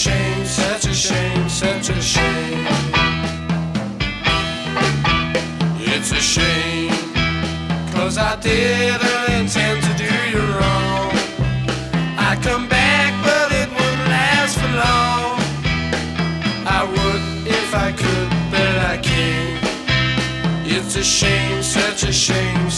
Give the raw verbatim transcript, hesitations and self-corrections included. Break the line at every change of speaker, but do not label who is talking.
shame, such a shame, such a shame. It's a shame, 'cause I didn't intend to do you wrong. I'd come back, but it wouldn't last for long. I would if I could, but I can't. It's a shame, such a shame,